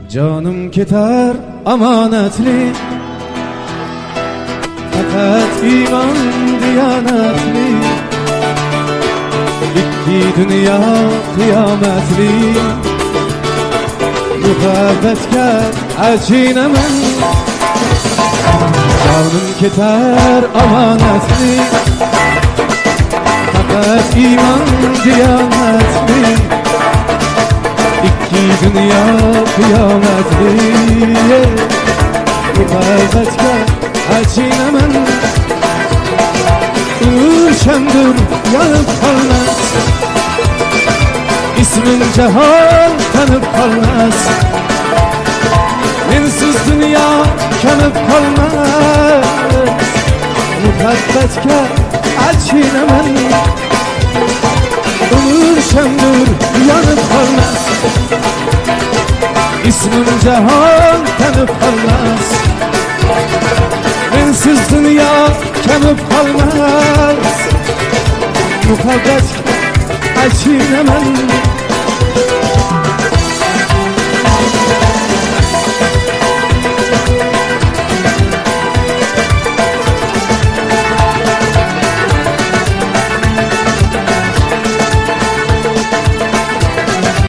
Canım keter amanetli, fakat iman diyanetli. İki dünya kıyametli, muhabbetkar acinamen. Canım keter amanetli, fakat iman diyanetli. İki dünya kıyametli, muhabbetkar acinamen. Üşendim yanıp kalmaz, İsmin cehal tanıp kalmaz. Mensiz dünya kanıp kalmaz, muhabbetkar acinamen. Üşendim yanıp kalmaz, İsmin cehal tanıp kalmaz. Mensiz dünya kanıp kalmaz, muhabbet acinamen.